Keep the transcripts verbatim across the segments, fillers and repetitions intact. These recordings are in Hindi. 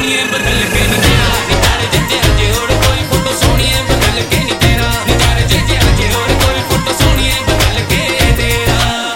सोनिए बदल के नी तेरा निचारे जे जे और कोई फोटो सोनिए बदल के नी तेरा निचारे जे जे और कोई फोटो सोनिए बदल के तेरा।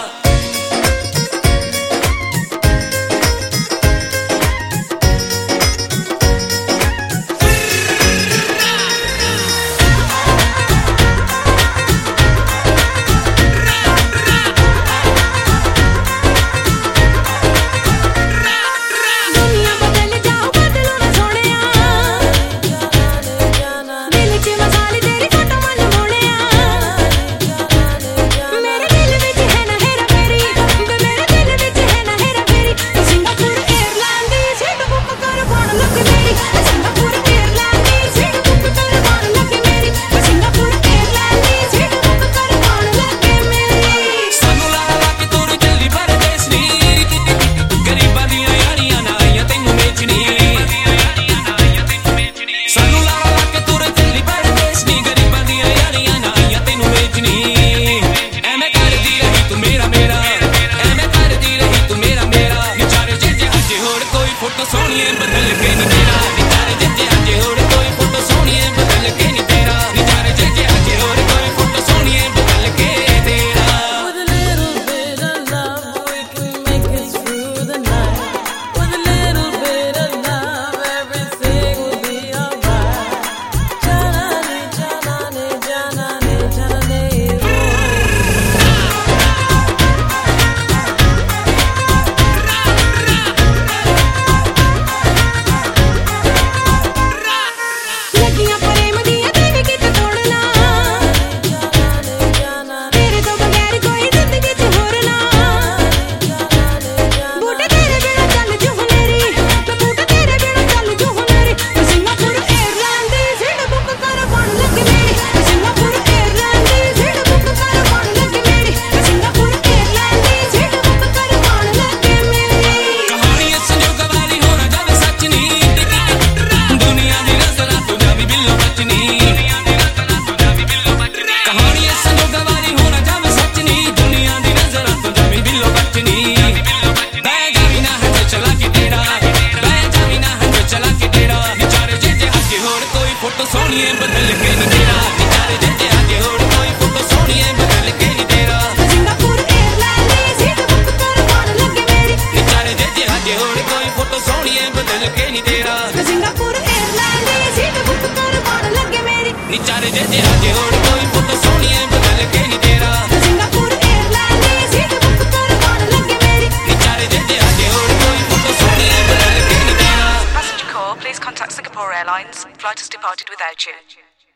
फोटो सोनिए बदल के नी तेरा निचारे जे जे और कोई फोटो सोनिए बदल के नी तेरा निचारे जे जे और कोई फोटो सोनिए बदल के तेरा। With a little bit of love we can make it through the night. With a little bit of love everything will be alright. Janane janane janane janane photo सोनिए बदल के नी तेरा निचारे जे जे और कोई फोटो सोनिए बदल के नी तेरा सिंगापुर एयरलाइन दी सीट बुक करवाने लगे मेरी निचारे जे जे और कोई फोटो सोनिए बदल के नी तेरा सिंगापुर एयरलाइन दी सीट बुक करवाने लगे मेरी निचारे जे जे और कोई फोटो सोनिए बदल के नी तेरा सिंगापुर एयरलाइन दी सीट बुक करवाने लगे मेरी निचारे जे जे और कोई फोटो सोनिए बदल के नी तेरा। Passenger call, please contact Singapore Airlines. Flight has departed without you.